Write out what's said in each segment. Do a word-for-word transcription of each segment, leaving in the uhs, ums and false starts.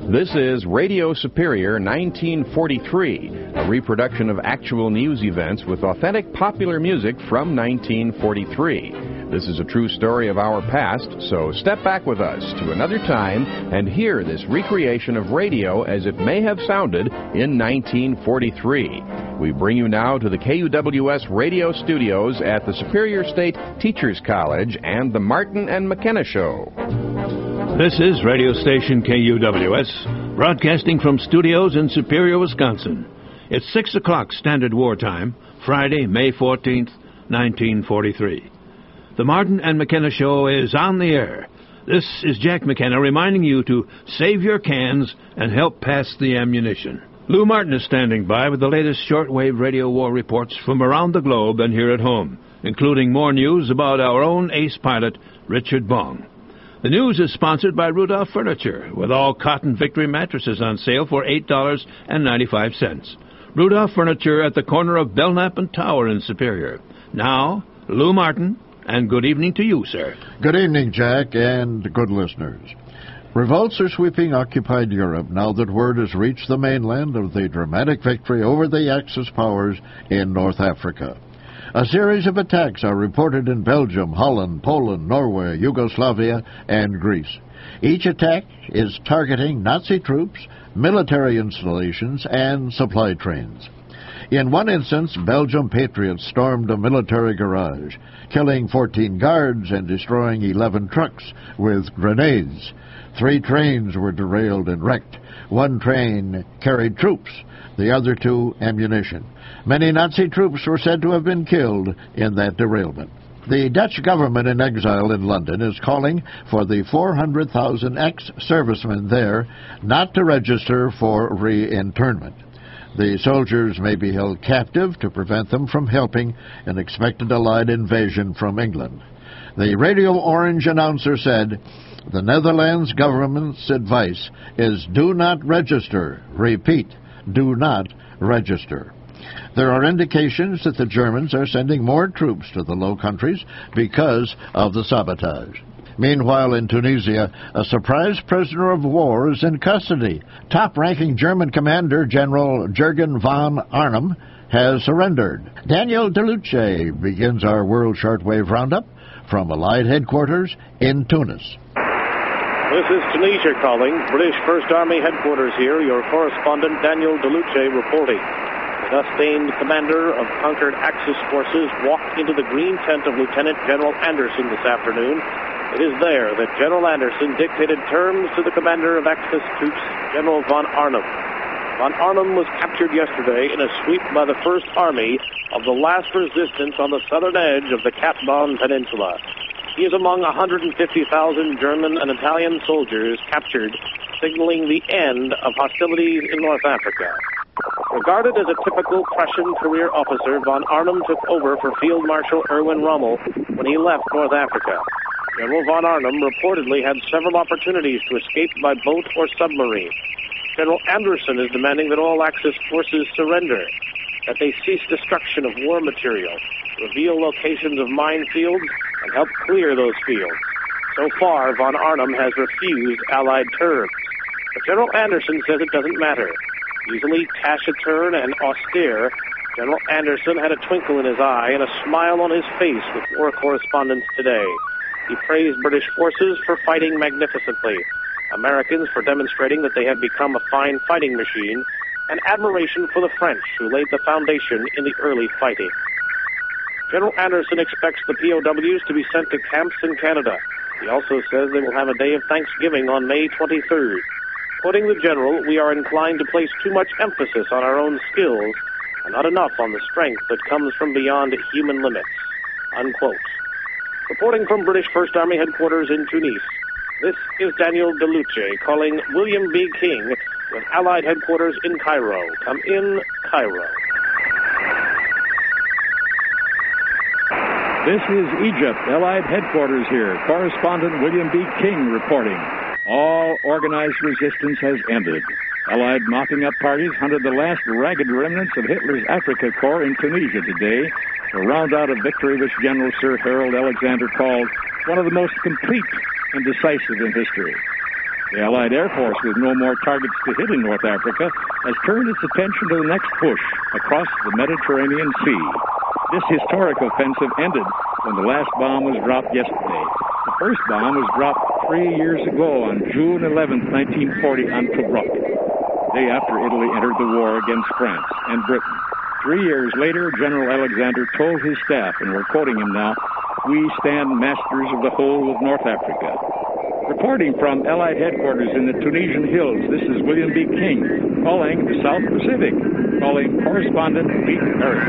This is Radio Superior nineteen forty-three, a reproduction of actual news events with authentic popular music from nineteen forty-three. This is a true story of our past, so step back with us to another time and hear this recreation of radio as it may have sounded in nineteen forty-three. We bring you now to the K U W S radio studios at the Superior State Teachers College and the Martin and McKenna Show. This is radio station K U W S, broadcasting from studios in Superior, Wisconsin. It's six o'clock Standard War Time, Friday, May fourteenth, nineteen forty-three. The Martin and McKenna Show is on the air. This is Jack McKenna reminding you to save your cans and help pass the ammunition. Lou Martin is standing by with the latest shortwave radio war reports from around the globe and here at home, including more news about our own ace pilot, Richard Bong. The news is sponsored by Rudolph Furniture, with all cotton Victory mattresses on sale for eight dollars and ninety-five cents. Rudolph Furniture at the corner of Belknap and Tower in Superior. Now, Lou Martin, and good evening to you, sir. Good evening, Jack, and good listeners. Revolts are sweeping occupied Europe now that word has reached the mainland of the dramatic victory over the Axis powers in North Africa. A series of attacks are reported in Belgium, Holland, Poland, Norway, Yugoslavia, and Greece. Each attack is targeting Nazi troops, military installations, and supply trains. In one instance, Belgium patriots stormed a military garage, killing fourteen guards and destroying eleven trucks with grenades. Three trains were derailed and wrecked. One train carried troops, the other two ammunition. Many Nazi troops were said to have been killed in that derailment. The Dutch government in exile in London is calling for the four hundred thousand ex-servicemen there not to register for re-internment. The soldiers may be held captive to prevent them from helping an expected Allied invasion from England. The Radio Orange announcer said, "The Netherlands government's advice is do not register. Repeat, do not register." There are indications that the Germans are sending more troops to the Low Countries because of the sabotage. Meanwhile, in Tunisia, a surprise prisoner of war is in custody. Top-ranking German commander, General Jürgen von Arnim, has surrendered. Daniel DeLuce begins our World Shortwave Roundup from Allied headquarters in Tunis. This is Tunisia calling. British First Army headquarters here. Your correspondent, Daniel DeLuce, reporting. The dust-stained commander of conquered Axis forces walked into the green tent of Lieutenant General Anderson this afternoon. It is there that General Anderson dictated terms to the commander of Axis troops, General von Arnim. Von Arnim was captured yesterday in a sweep by the First Army of the last resistance on the southern edge of the Katban Peninsula. He is among one hundred fifty thousand German and Italian soldiers captured, signaling the end of hostilities in North Africa. Regarded as a typical Prussian career officer, von Arnim took over for Field Marshal Erwin Rommel when he left North Africa. General von Arnim reportedly had several opportunities to escape by boat or submarine. General Anderson is demanding that all Axis forces surrender, that they cease destruction of war material, reveal locations of minefields, and help clear those fields. So far, von Arnim has refused Allied terms. But General Anderson says it doesn't matter. Easily taciturn and austere, General Anderson had a twinkle in his eye and a smile on his face with war correspondents today. He praised British forces for fighting magnificently, Americans for demonstrating that they had become a fine fighting machine, and admiration for the French, who laid the foundation in the early fighting. General Anderson expects the P O Ws to be sent to camps in Canada. He also says they will have a day of Thanksgiving on May twenty-third. Quoting the general, "We are inclined to place too much emphasis on our own skills and not enough on the strength that comes from beyond human limits." Unquote. Reporting from British First Army headquarters in Tunis, this is Daniel DeLuce calling William B. King with Allied headquarters in Cairo. Come in, Cairo. This is Egypt, Allied headquarters here. Correspondent William B. King reporting. All organized resistance has ended. Allied mopping-up parties hunted the last ragged remnants of Hitler's Afrika Korps in Tunisia today to round out a victory which General Sir Harold Alexander called one of the most complete and decisive in history. The Allied Air Force, with no more targets to hit in North Africa, has turned its attention to the next push across the Mediterranean Sea. This historic offensive ended when the last bomb was dropped yesterday. The first bomb was dropped three years ago on June eleventh, nineteen forty, on Tobruk, the day after Italy entered the war against France and Britain. Three years later, General Alexander told his staff, and we're quoting him now, "We stand masters of the whole of North Africa." Reporting from Allied headquarters in the Tunisian hills, this is William B. King, calling the South Pacific, calling correspondent Lee Erickson.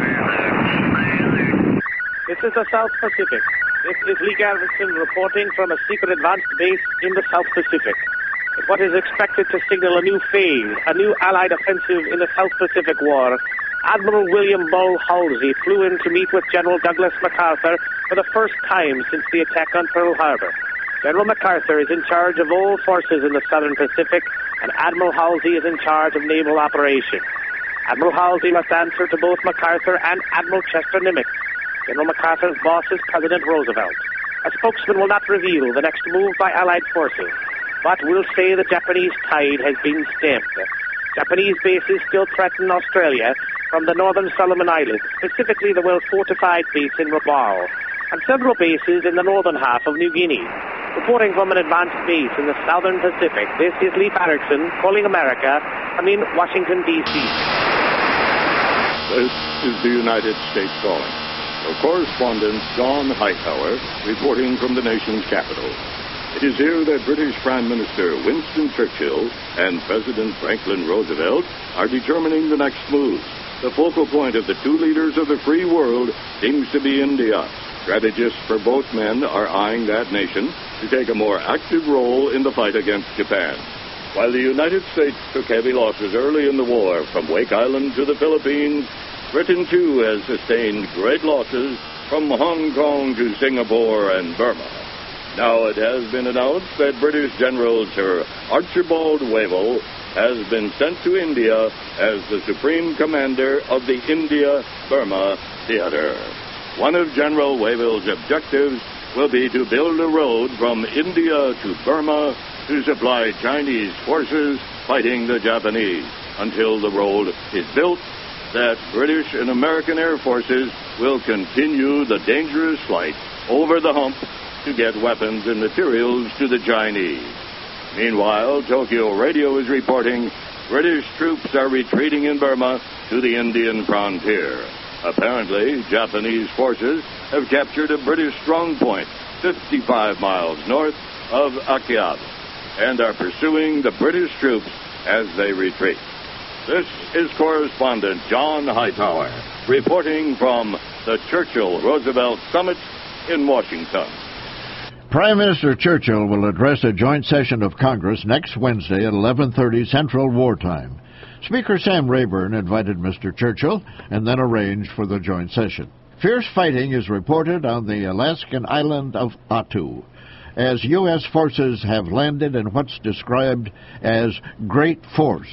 This is the South Pacific. This is Lee Garrison reporting from a secret advanced base in the South Pacific. At what is expected to signal a new phase, a new Allied offensive in the South Pacific War, Admiral William Bull Halsey flew in to meet with General Douglas MacArthur for the first time since the attack on Pearl Harbor. General MacArthur is in charge of all forces in the Southern Pacific, and Admiral Halsey is in charge of naval operations. Admiral Halsey must answer to both MacArthur and Admiral Chester Nimitz. General MacArthur's boss is President Roosevelt. A spokesman will not reveal the next move by Allied forces, but will say the Japanese tide has been stemmed. Japanese bases still threaten Australia from the northern Solomon Islands, specifically the well-fortified base in Rabaul, and several bases in the northern half of New Guinea. Reporting from an advanced base in the southern Pacific, this is Lee Patterson calling America, I mean Washington, D C This is the United States calling. Our correspondent, John Hightower, reporting from the nation's capital. It is here that British Prime Minister Winston Churchill and President Franklin Roosevelt are determining the next moves. The focal point of the two leaders of the free world seems to be India. Strategists for both men are eyeing that nation to take a more active role in the fight against Japan. While the United States took heavy losses early in the war from Wake Island to the Philippines, Britain too has sustained great losses from Hong Kong to Singapore and Burma. Now it has been announced that British General Sir Archibald Wavell has been sent to India as the Supreme Commander of the India-Burma Theater. One of General Wavell's objectives will be to build a road from India to Burma to supply Chinese forces fighting the Japanese. Until the road is built, that British and American air forces will continue the dangerous flight over the hump to get weapons and materials to the Chinese. Meanwhile, Tokyo Radio is reporting British troops are retreating in Burma to the Indian frontier. Apparently, Japanese forces have captured a British strongpoint fifty-five miles north of Akihabara and are pursuing the British troops as they retreat. This is correspondent John Hightower reporting from the Churchill-Roosevelt Summit in Washington. Prime Minister Churchill will address a joint session of Congress next Wednesday at eleven thirty Central Wartime. Speaker Sam Rayburn invited Mister Churchill and then arranged for the joint session. Fierce fighting is reported on the Alaskan island of Attu, as U S forces have landed in what's described as Great Force.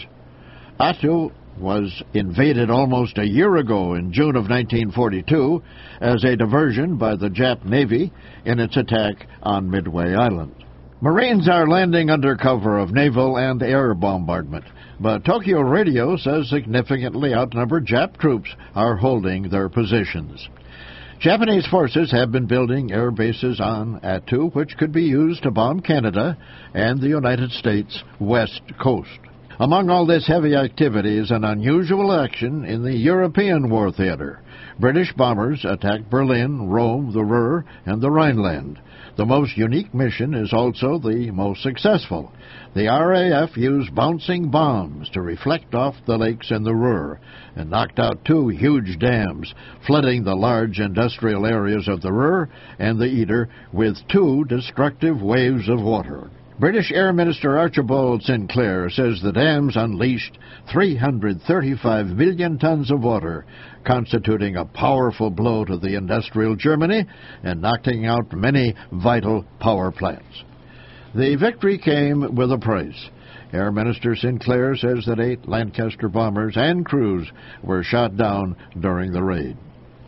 Attu was invaded almost a year ago in June of nineteen forty-two as a diversion by the Jap Navy in its attack on Midway Island. Marines are landing under cover of naval and air bombardment, but Tokyo Radio says significantly outnumbered Jap troops are holding their positions. Japanese forces have been building air bases on Attu, which could be used to bomb Canada and the United States west coast. Among all this heavy activity is an unusual action in the European war theater. British bombers attacked Berlin, Rome, the Ruhr, and the Rhineland. The most unique mission is also the most successful. The R A F used bouncing bombs to reflect off the lakes in the Ruhr and knocked out two huge dams, flooding the large industrial areas of the Ruhr and the Eder with two destructive waves of water. British Air Minister Archibald Sinclair says the dams unleashed three hundred thirty-five million tons of water, constituting a powerful blow to the industrial Germany and knocking out many vital power plants. The victory came with a price. Air Minister Sinclair says that eight Lancaster bombers and crews were shot down during the raid.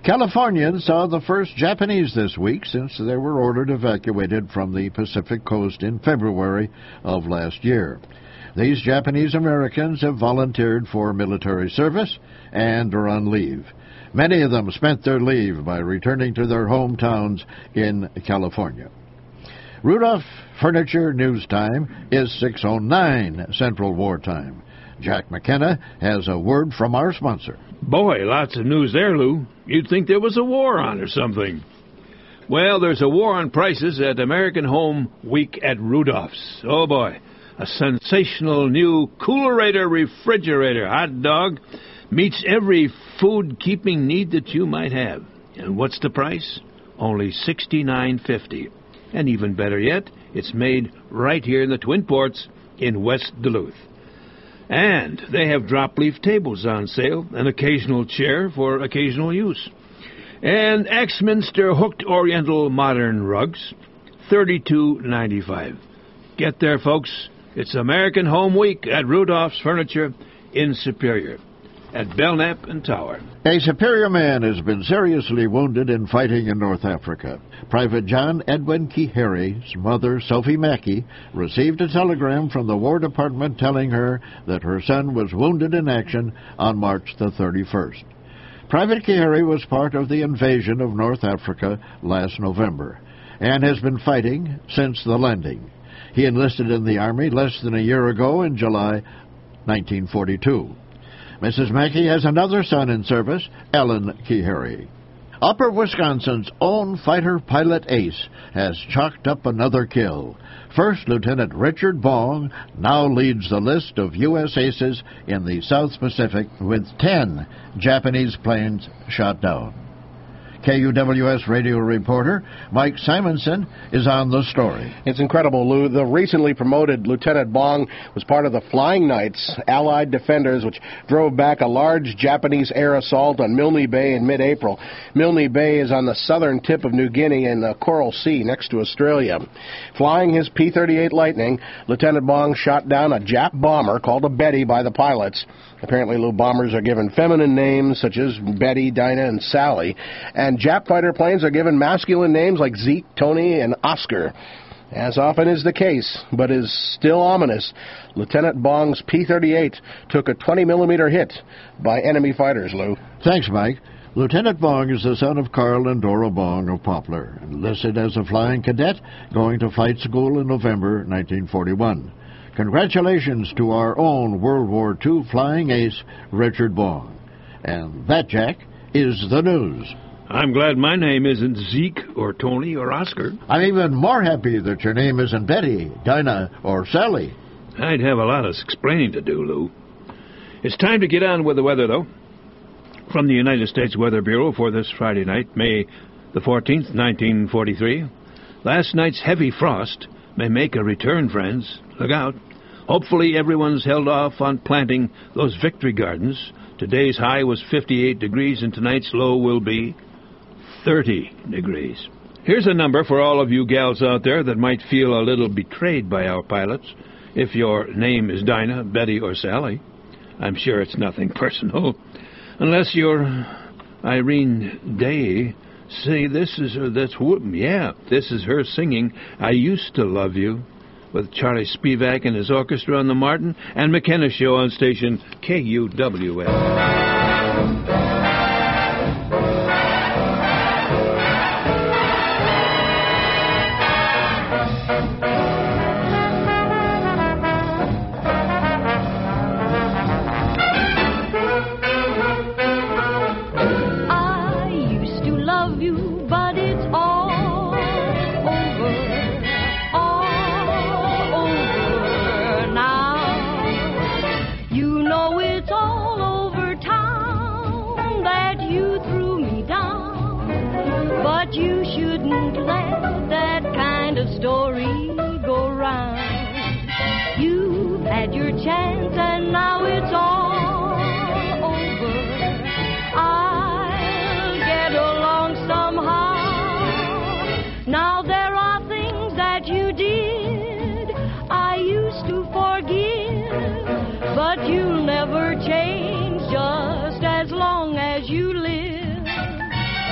Californians saw the first Japanese this week since they were ordered evacuated from the Pacific coast in February of last year. These Japanese Americans have volunteered for military service and are on leave. Many of them spent their leave by returning to their hometowns in California. Rudolph Furniture News Time is six oh nine Central War Time. Jack McKenna has a word from our sponsor. Boy, lots of news there, Lou. You'd think there was a war on or something. Well, there's a war on prices at American Home Week at Rudolph's. Oh, boy. A sensational new Coolerator refrigerator hot dog meets every food-keeping need that you might have. And what's the price? Only sixty-nine fifty. And even better yet, it's made right here in the Twin Ports in West Duluth. And they have drop-leaf tables on sale, an occasional chair for occasional use. And Axminster hooked Oriental modern rugs, thirty-two ninety-five. Get there, folks. It's American Home Week at Rudolph's Furniture in Superior, at Belknap and Tower. A Superior man has been seriously wounded in fighting in North Africa. Private John Edwin Kihari's mother, Sophie Mackey, received a telegram from the War Department telling her that her son was wounded in action on March the thirty-first. Private Kihari was part of the invasion of North Africa last November and has been fighting since the landing. He enlisted in the Army less than a year ago in July nineteen forty-two. Missus Mackey has another son in service, Alan Kihari. Upper Wisconsin's own fighter pilot ace has chalked up another kill. First Lieutenant Richard Bong now leads the list of U S aces in the South Pacific with ten Japanese planes shot down. K U W S radio reporter Mike Simonson is on the story. It's incredible, Lou. The recently promoted Lieutenant Bong was part of the Flying Knights, Allied defenders, which drove back a large Japanese air assault on Milne Bay in mid-April. Milne Bay is on the southern tip of New Guinea in the Coral Sea next to Australia. Flying his P thirty-eight Lightning, Lieutenant Bong shot down a Jap bomber called a Betty by the pilots. Apparently, Lou, bombers are given feminine names such as Betty, Dinah, and Sally, and Jap fighter planes are given masculine names like Zeke, Tony, and Oscar. As often is the case, but is still ominous, Lieutenant Bong's P thirty-eight took a twenty millimeter hit by enemy fighters, Lou. Thanks, Mike. Lieutenant Bong is the son of Carl and Dora Bong of Poplar, enlisted as a flying cadet going to flight school in November nineteen forty-one. Congratulations to our own World War Two flying ace, Richard Bong. And that, Jack, is the news. I'm glad my name isn't Zeke or Tony or Oscar. I'm even more happy that your name isn't Betty, Dinah, or Sally. I'd have a lot of explaining to do, Lou. It's time to get on with the weather, though. From the United States Weather Bureau for this Friday night, May the fourteenth, nineteen forty-three. Last night's heavy frost may make a return, friends. Look out. Hopefully everyone's held off on planting those victory gardens. Today's high was fifty-eight degrees, and tonight's low will be thirty degrees. Here's a number for all of you gals out there that might feel a little betrayed by our pilots. If your name is Dinah, Betty, or Sally, I'm sure it's nothing personal. Unless you're Irene Day. See, this is her, that's, yeah, this is her singing I Used to Love You, with Charlie Spivak and his orchestra on the Martin and McKenna Show on station K U W S. Your chance and now it's all over. I'll get along somehow. Now there are things that you did I used to forgive, but you'll never change just as long as you live.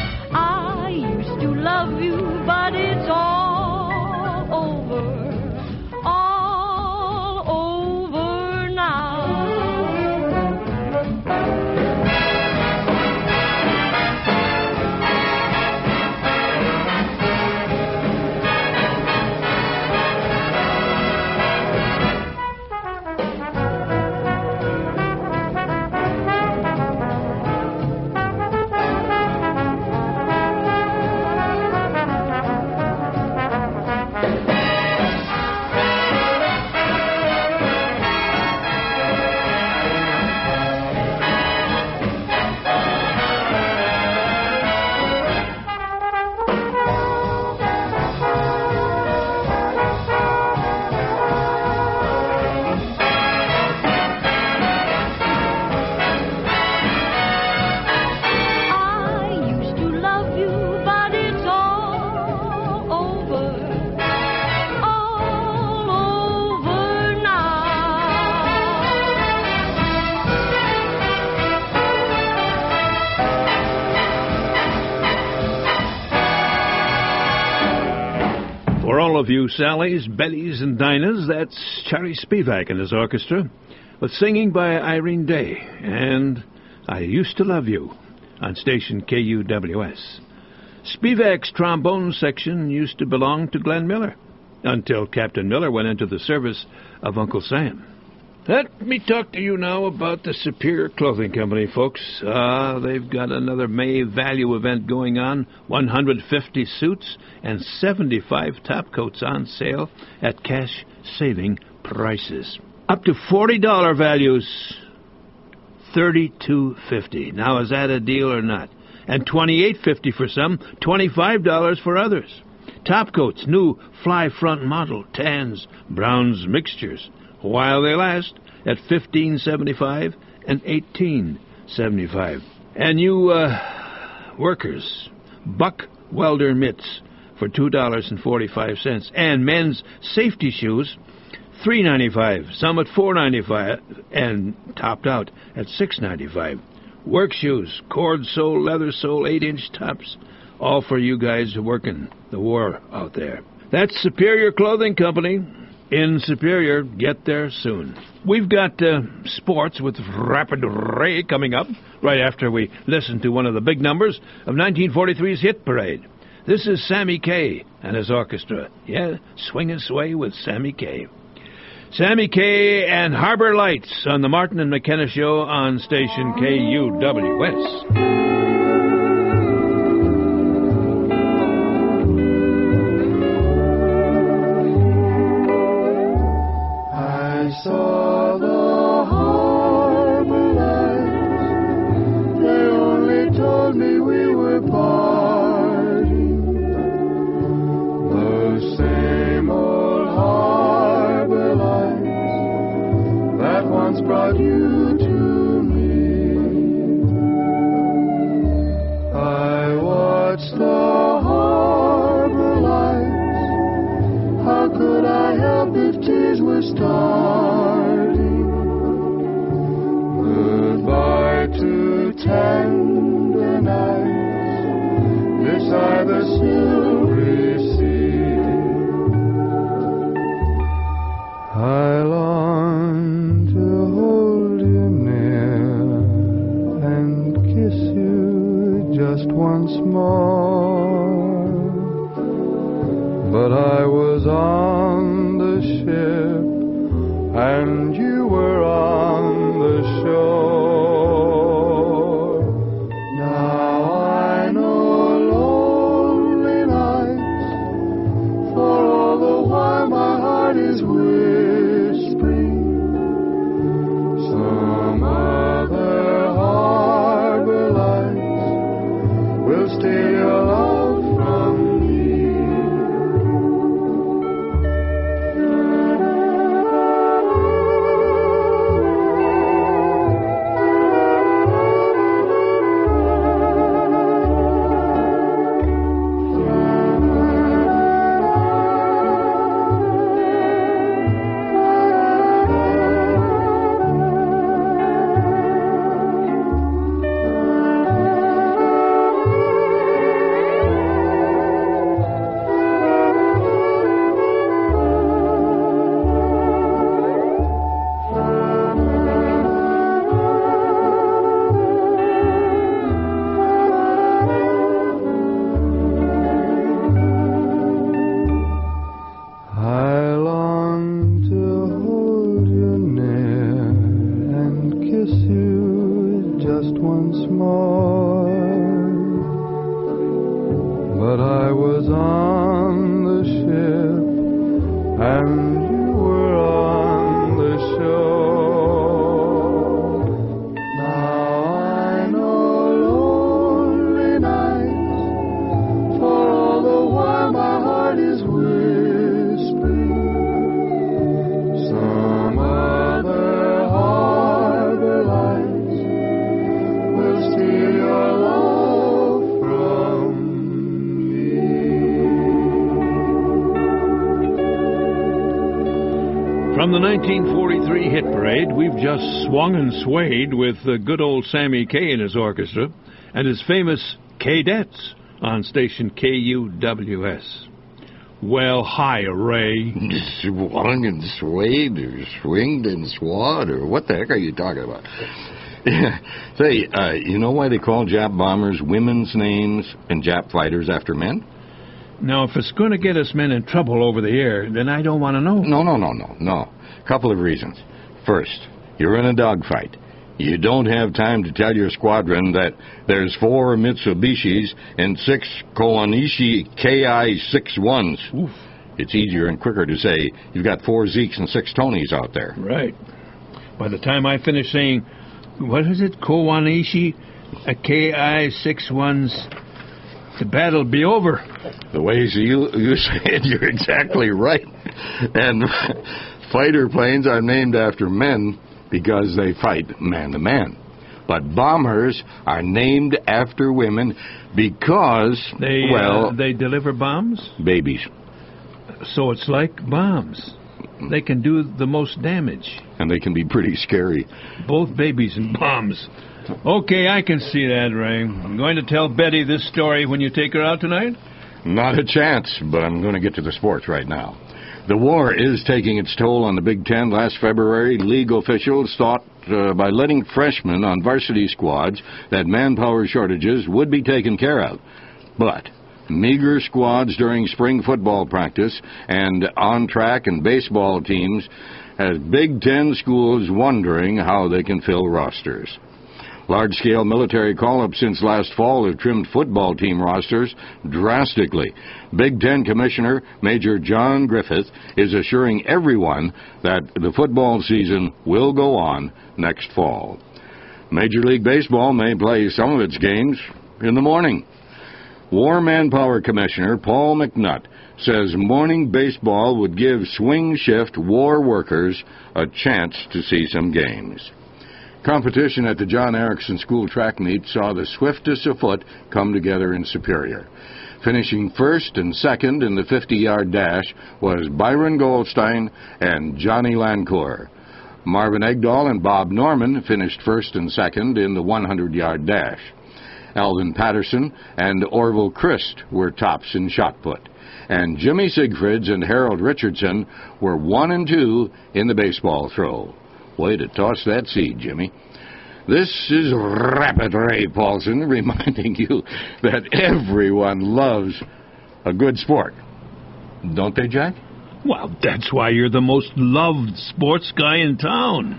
of you Sallys, Bettys, and Dinahs, that's Charlie Spivak and his orchestra, with singing by Irene Day and I Used to Love You on station K U W S. Spivak's trombone section used to belong to Glenn Miller until Captain Miller went into the service of Uncle Sam. Let me talk to you now about the Superior Clothing Company, folks. Uh, they've got another May value event going on, one hundred fifty suits and seventy-five top coats on sale at cash-saving prices. Up to forty dollars values, thirty-two fifty. Now, is that a deal or not? And twenty-eight fifty for some, twenty-five dollars for others. Top coats, new fly front model, tans, browns, mixtures, while they last, at fifteen seventy-five and eighteen seventy-five. And you uh, workers, Buck welder mitts for two dollars and forty-five cents, and men's safety shoes, three ninety-five. Some at four ninety-five, and topped out at six ninety-five. Work shoes, cord sole, leather sole, eight-inch tops, all for you guys working the war out there. That's Superior Clothing Company in Superior. Get there soon. We've got uh, sports with Rapid Ray coming up right after we listen to one of the big numbers of nineteen forty-three's Hit Parade. This is Sammy Kaye and his orchestra. Yeah, swing and sway with Sammy Kaye. Sammy Kaye and Harbor Lights on the Martin and McKenna Show on station K U W S. Saw the harbor lights. They only told me we were parting. The same old harbor lights that once brought you to me. I watched the harbor lights. How could I help if tears were starting? Goodbye to tender nights beside the silvery sea. I long to hold you near and kiss you just once more, but I was on the ship and you were on the shore. Now I know lonely nights, for all the while my heart is whispering some other harbor lights will steal your love from me. From the nineteen forty-three Hit Parade, we've just swung and swayed with uh, good old Sammy Kaye and his orchestra and his famous Kayedettes on station K U W S. Well, hi, Ray. Swung and swayed or swinged and swawed or what the heck are you talking about? Say, uh, you know why they call Jap bombers women's names and Jap fighters after men? Now, if it's going to get us men in trouble over the air, then I don't want to know. No, no, no, no, no. Couple of reasons. First, you're in a dogfight. You don't have time to tell your squadron that there's four Mitsubishis and six Kawanishi K I sixty-ones. Oof. It's easier and quicker to say you've got four Zekes and six Tonys out there. Right. By the time I finish saying, what is it, Kawanishi, a K I sixty-ones, the battle'll be over. The ways you, you say it, you're exactly right. And fighter planes are named after men because they fight man-to-man. But bombers are named after women because, they, well... Uh, they deliver bombs? Babies. So it's like bombs. They can do the most damage. And they can be pretty scary. Both babies and bombs. Okay, I can see that, Ray. I'm going to tell Betty this story when you take her out tonight? Not a chance, but I'm going to get to the sports right now. The war is taking its toll on the Big Ten. Last February, league officials thought uh, by letting freshmen on varsity squads that manpower shortages would be taken care of. But meager squads during spring football practice and on-track and baseball teams has Big Ten schools wondering how they can fill rosters. Large-scale military call-ups since last fall have trimmed football team rosters drastically. Big Ten Commissioner Major John Griffith is assuring everyone that the football season will go on next fall. Major League Baseball may play some of its games in the morning. War Manpower Commissioner Paul McNutt says morning baseball would give swing shift war workers a chance to see some games. Competition at the John Erickson School track meet saw the swiftest afoot come together in Superior. Finishing first and second in the fifty-yard dash was Byron Goldstein and Johnny Lancourt. Marvin Egdahl and Bob Norman finished first and second in the hundred-yard dash. Alvin Patterson and Orville Christ were tops in shot put. And Jimmy Siegfrieds and Harold Richardson were one and two in the baseball throw. Way to toss that seed, Jimmy. This is Rapid Ray Paulson reminding you that everyone loves a good sport. Don't they, Jack? Well, that's why you're the most loved sports guy in town.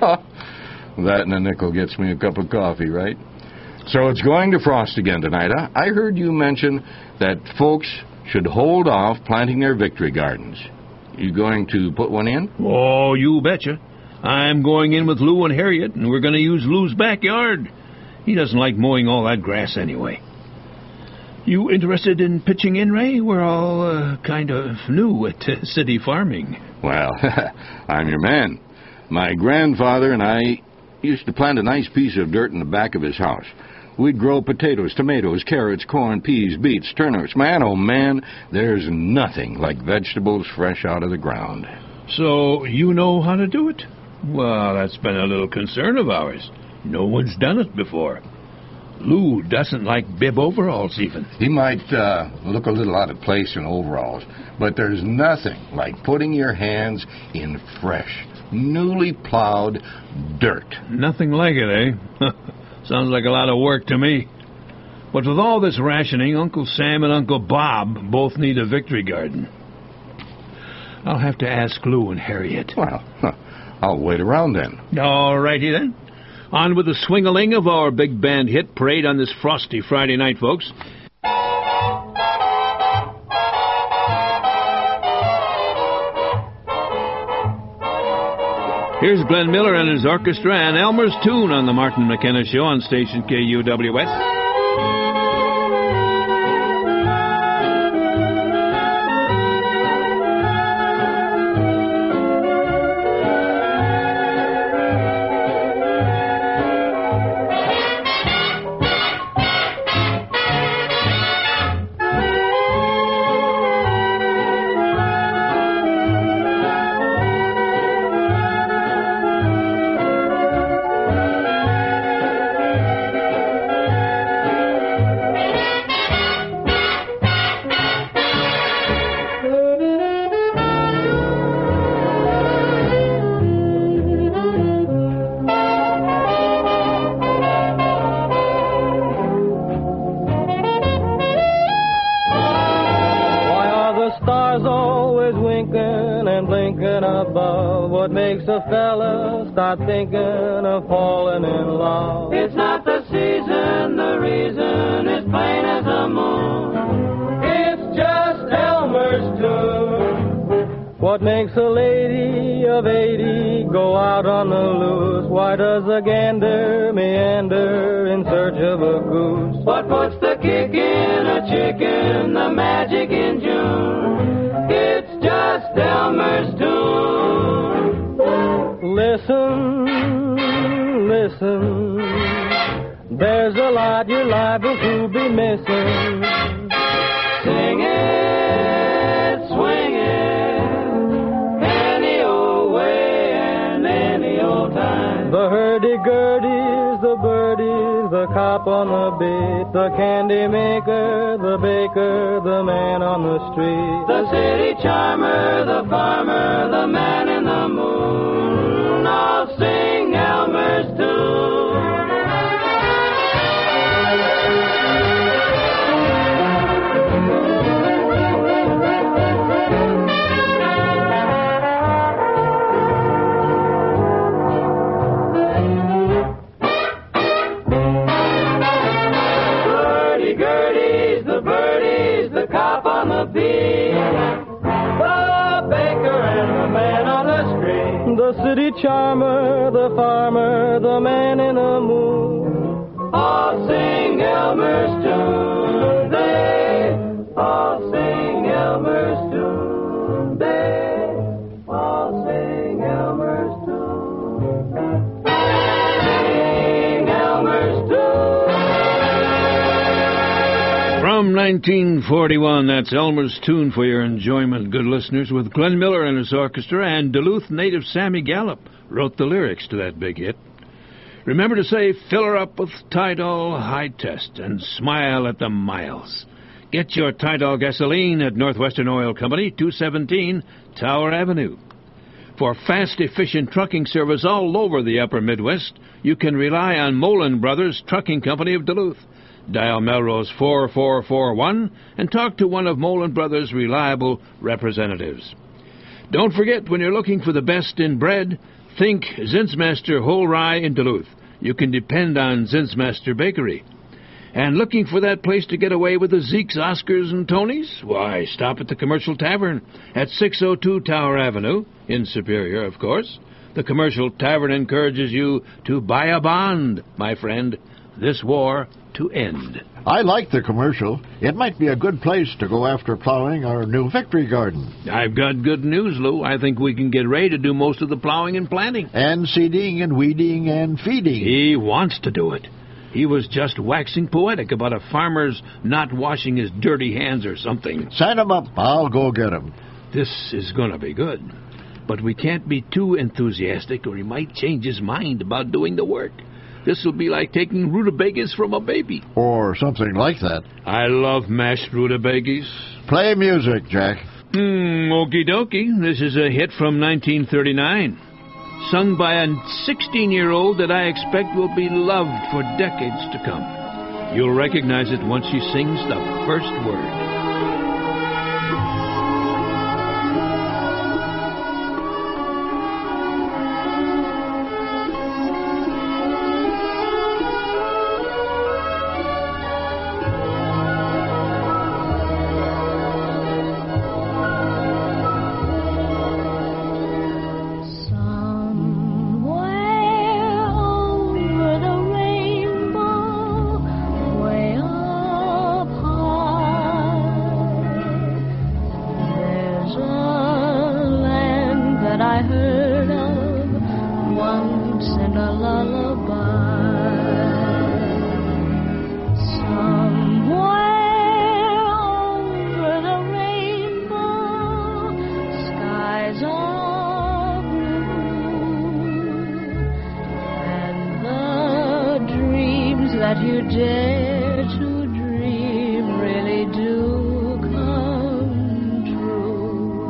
That and a nickel gets me a cup of coffee, right? So it's going to frost again tonight. Huh? I heard you mention that folks should hold off planting their victory gardens. You going to put one in? Oh, you betcha. I'm going in with Lou and Harriet, and we're going to use Lou's backyard. He doesn't like mowing all that grass anyway. You interested in pitching in, Ray? We're all uh, kind of new at uh, city farming. Well, I'm your man. My grandfather and I used to plant a nice piece of dirt in the back of his house. We'd grow potatoes, tomatoes, carrots, corn, peas, beets, turnips. Man, oh man, there's nothing like vegetables fresh out of the ground. So you know how to do it? Well, that's been a little concern of ours. No one's done it before. Lou doesn't like bib overalls, even. He might uh, look a little out of place in overalls, but there's nothing like putting your hands in fresh, newly plowed dirt. Nothing like it, eh? Sounds like a lot of work to me. But with all this rationing, Uncle Sam and Uncle Bob both need a victory garden. I'll have to ask Lou and Harriet. Well, huh, I'll wait around then. All righty then. On with the swing-a-ling of our big band hit parade on this frosty Friday night, folks. Here's Glenn Miller and his orchestra and Elmer's tune on the Martin McKenna Show on station K U W S. above. What makes a fella start thinking of falling in love? It's not the season, the reason is plain as the moon. It's just Elmer's tune. What makes a lady of eighty go out on the loose? Why does a gander meander in search of a goose? What puts the kick in a chicken, the magic in June? It's just Elmer's tune. Listen, listen, there's a lot you're liable to be missing. Sing it, swing it, any old way and any old time. The hurdy-gurdies, the birdies, the cop on the beat, the candy maker, the baker, the man on the street, the city charmer, the farmer, the man in the moon, all sing Elmer's tune. The city charmer, the farmer, the man in the moon, all sing Elmer's tune. They all sing Elmer's tune. They all sing Elmer's tune. Sing Elmer's tune. From nineteen forty-one, that's Elmer's Tune for your enjoyment, good listeners, with Glenn Miller and his orchestra, and Duluth native Sammy Gallup wrote the lyrics to that big hit. Remember to say, fill her up with Tidal High Test and smile at the miles. Get your Tidal gasoline at Northwestern Oil Company, two seventeen Tower Avenue. For fast, efficient trucking service all over the upper Midwest, you can rely on Mullen Brothers Trucking Company of Duluth. Dial Melrose four four four one and talk to one of Mullen Brothers' reliable representatives. Don't forget, when you're looking for the best in bread, think Zinsmaster Whole Rye in Duluth. You can depend on Zinsmaster Bakery. And looking for that place to get away with the Zeeks, Oscars, and Tonys? Why, stop at the Commercial Tavern at six oh two Tower Avenue, in Superior, of course. The Commercial Tavern encourages you to buy a bond, my friend. This war to end. I like the Commercial. It might be a good place to go after plowing our new Victory Garden. I've got good news, Lou. I think we can get Ray to do most of the plowing and planting. And seeding and weeding and feeding. He wants to do it. He was just waxing poetic about a farmer's not washing his dirty hands or something. Sign him up. I'll go get him. This is going to be good. But we can't be too enthusiastic or he might change his mind about doing the work. This will be like taking rutabagas from a baby. Or something like that. I love mashed rutabagas. Play music, Jack. Hmm, okie dokie. This is a hit from nineteen thirty-nine. Sung by a sixteen-year-old that I expect will be loved for decades to come. You'll recognize it once she sings the first word. that you dare to dream really do come true.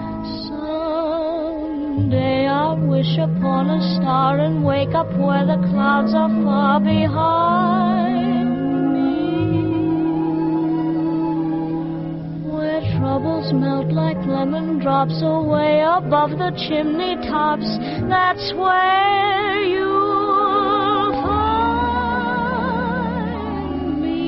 Someday I'll wish upon a star and wake up where the clouds are far behind me, where troubles melt like lemon drops away above the chimney tops. That's where you'll find me.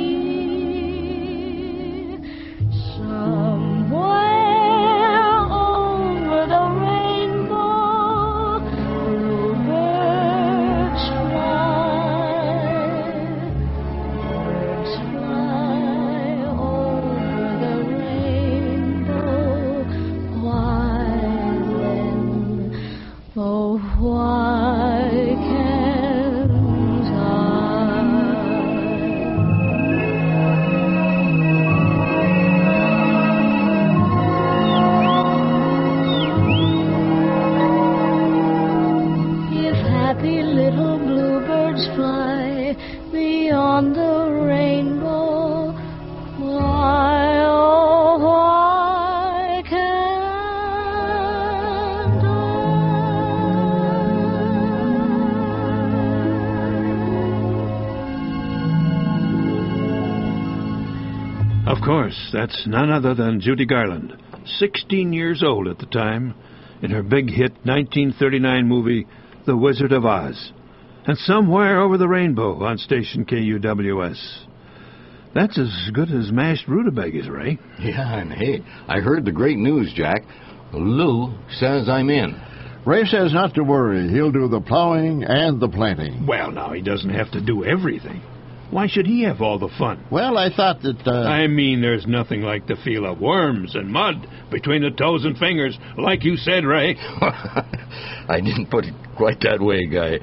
Somewhere over the rainbow, bluebirds fly. Birds fly over the rainbow. Why then, oh, why can't I? If happy little bluebirds fly beyond the rainbow, why, oh, why can't Of course, that's none other than Judy Garland, sixteen years old at the time, in her big hit nineteen thirty-nine movie, The Wizard of Oz, and Somewhere Over the Rainbow on station K U W S. That's as good as mashed rutabagas, Ray. Yeah, and hey, I heard the great news, Jack. Lou says I'm in. Ray says not to worry. He'll do the plowing and the planting. Well, now, he doesn't have to do everything. Why should he have all the fun? Well, I thought that... Uh... I mean, there's nothing like the feel of worms and mud between the toes and fingers, like you said, Ray. I didn't put it quite that way, Guy.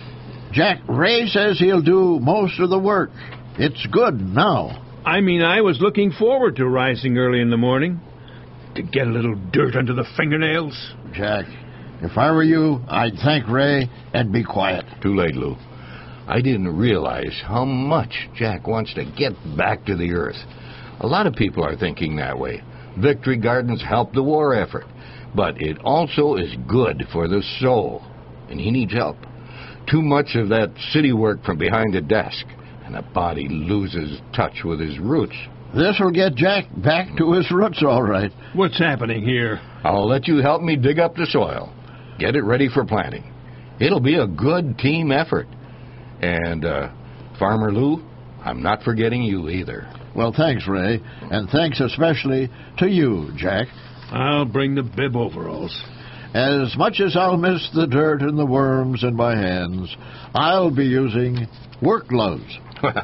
Jack, Ray says he'll do most of the work. It's good now. I mean, I was looking forward to rising early in the morning to get a little dirt under the fingernails. Jack, if I were you, I'd thank Ray and be quiet. Too late, Lou. I didn't realize how much Jack wants to get back to the earth. A lot of people are thinking that way. Victory Gardens help the war effort, but it also is good for the soul, and he needs help. Too much of that city work from behind a desk, and the body loses touch with his roots. This will get Jack back to his roots, all right. What's happening here? I'll let you help me dig up the soil. Get it ready for planting. It'll be a good team effort. And, uh, Farmer Lou, I'm not forgetting you either. Well, thanks, Ray. And thanks especially to you, Jack. I'll bring the bib overalls. As much as I'll miss the dirt and the worms in my hands, I'll be using work gloves.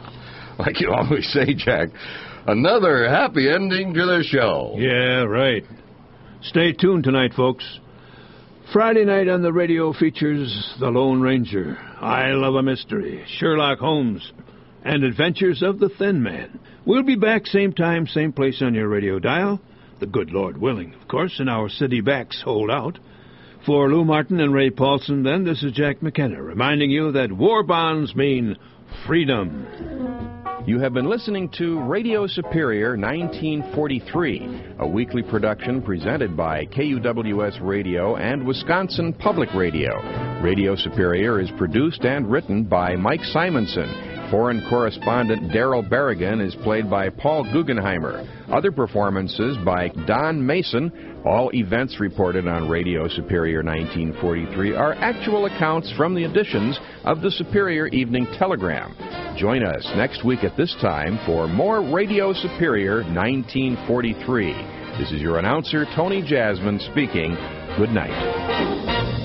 Like you always say, Jack, another happy ending to the show. Yeah, right. Stay tuned tonight, folks. Friday night on the radio features The Lone Ranger, I Love a Mystery, Sherlock Holmes, and Adventures of the Thin Man. We'll be back same time, same place on your radio dial, the good Lord willing, of course, and our city backs hold out. For Lou Martin and Ray Paulson, then, this is Jack McKenna, reminding you that war bonds mean freedom. You have been listening to Radio Superior nineteen forty-three, a weekly production presented by K U W S Radio and Wisconsin Public Radio. Radio Superior is produced and written by Mike Simonson. Foreign correspondent Daryl Berrigan is played by Paul Guggenheimer. Other performances by Don Mason. All events reported on Radio Superior nineteen forty-three are actual accounts from the editions of the Superior Evening Telegram. Join us next week at this time for more Radio Superior nineteen forty-three. This is your announcer, Tony Jasmine, speaking. Good night.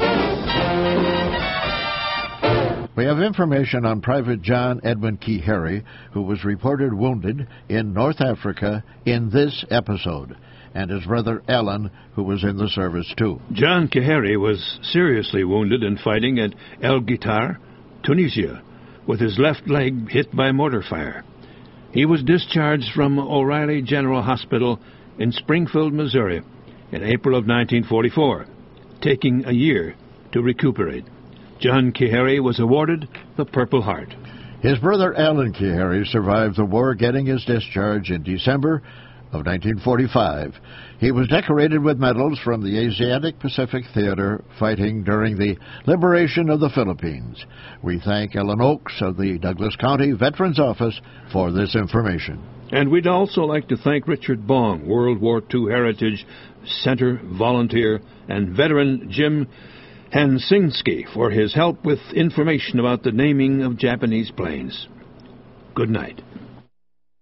We have information on Private John Edwin Key Harry, who was reported wounded in North Africa in this episode, and his brother Alan, who was in the service too. John Kehari was seriously wounded in fighting at El Gitar, Tunisia, with his left leg hit by mortar fire. He was discharged from O'Reilly General Hospital in Springfield, Missouri, in April of nineteen forty-four, taking a year to recuperate. John Kehari was awarded the Purple Heart. His brother Alan Kehari survived the war, getting his discharge in December of nineteen forty-five. He was decorated with medals from the Asiatic Pacific Theater fighting during the liberation of the Philippines. We thank Ellen Oakes of the Douglas County Veterans Office for this information. And we'd also like to thank Richard Bong, World War Two Heritage Center volunteer, and veteran Jim Hansinski for his help with information about the naming of Japanese planes. Good night.